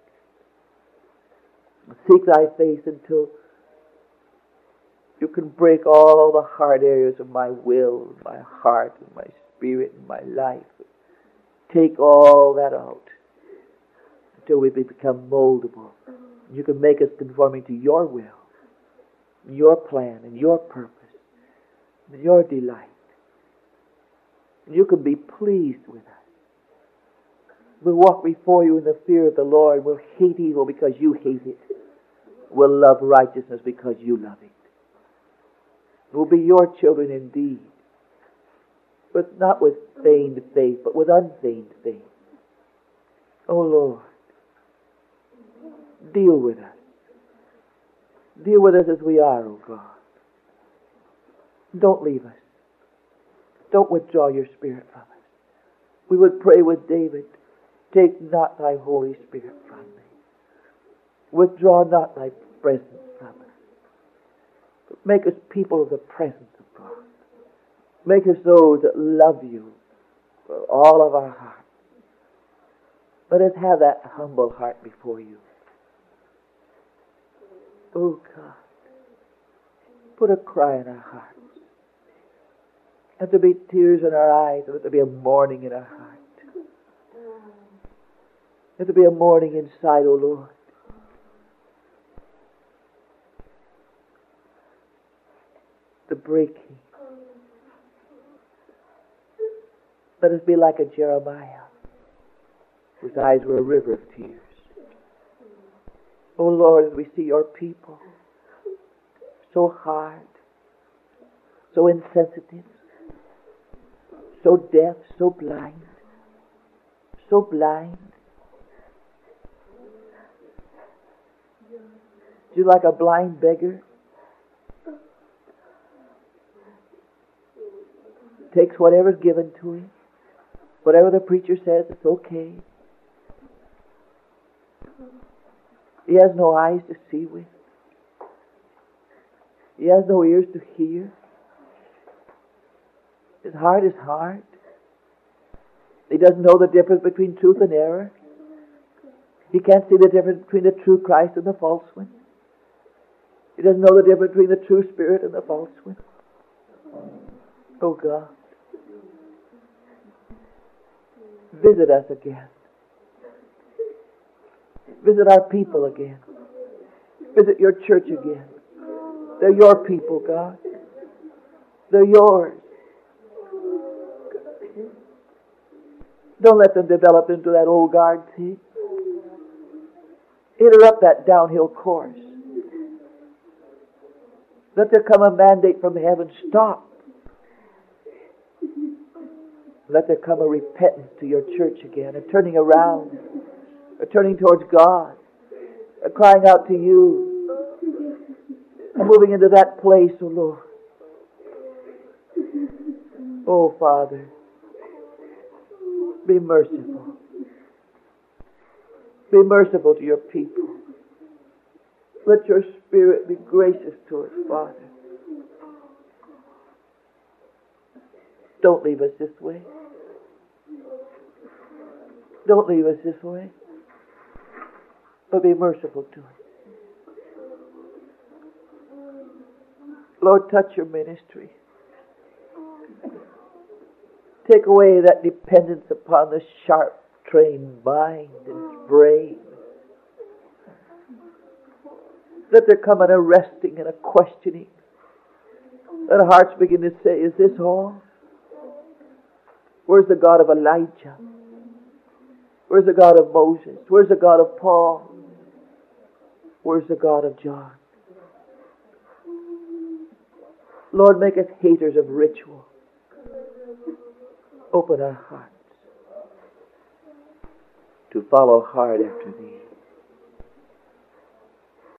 Seek thy face until you can break all the hard areas of my will, my heart, and my spirit, and my life. Take all that out until we become moldable. You can make us conforming to your will, your plan, and your purpose, and your delight. And you can be pleased with us. We'll walk before you in the fear of the Lord. We'll hate evil because you hate it. We'll love righteousness because you love it. We'll be your children indeed. But not with feigned faith, but with unfeigned faith. Oh Lord, deal with us. Deal with us as we are, oh God. Don't leave us. Don't withdraw your Spirit from us. We would pray with David, take not thy Holy Spirit from me. Withdraw not thy presence from us. But make us people of the presence of God. Make us those that love you with all of our heart. Let us have that humble heart before you. Oh God, put a cry in our hearts. Let there be tears in our eyes. Let there be a mourning in our heart. Let there be a mourning inside, O Lord. The breaking. Let us be like a Jeremiah, whose eyes were a river of tears. Oh Lord, as we see your people, so hard, so insensitive, so deaf, so blind, so blind. You're like a blind beggar. Takes whatever's given to him. Whatever the preacher says, it's okay. He has no eyes to see with. He has no ears to hear. His heart is hard. He doesn't know the difference between truth and error. He can't see the difference between the true Christ and the false one. He doesn't know the difference between the true Spirit and the false one. Oh God, visit us again. Visit our people again. Visit your church again. They're your people, God. They're yours. Don't let them develop into that old guard seat. Interrupt that downhill course. Let there come a mandate from heaven. Stop. Let there come a repentance to your church again, a turning around, a turning towards God, a crying out to you, a moving into that place, O Lord. Oh, Father, be merciful. Be merciful to your people. Let your Spirit be gracious to us, Father. Don't leave us this way. Don't leave us this way. But be merciful to us. Lord, touch your ministry. Take away that dependence upon the sharp, trained mind and brain. Let there come an arresting and a questioning. Let hearts begin to say, is this all? Where's the God of Elijah? Where's the God of Moses? Where's the God of Paul? Where's the God of John? Lord, make us haters of ritual. Open our hearts to follow hard after Thee.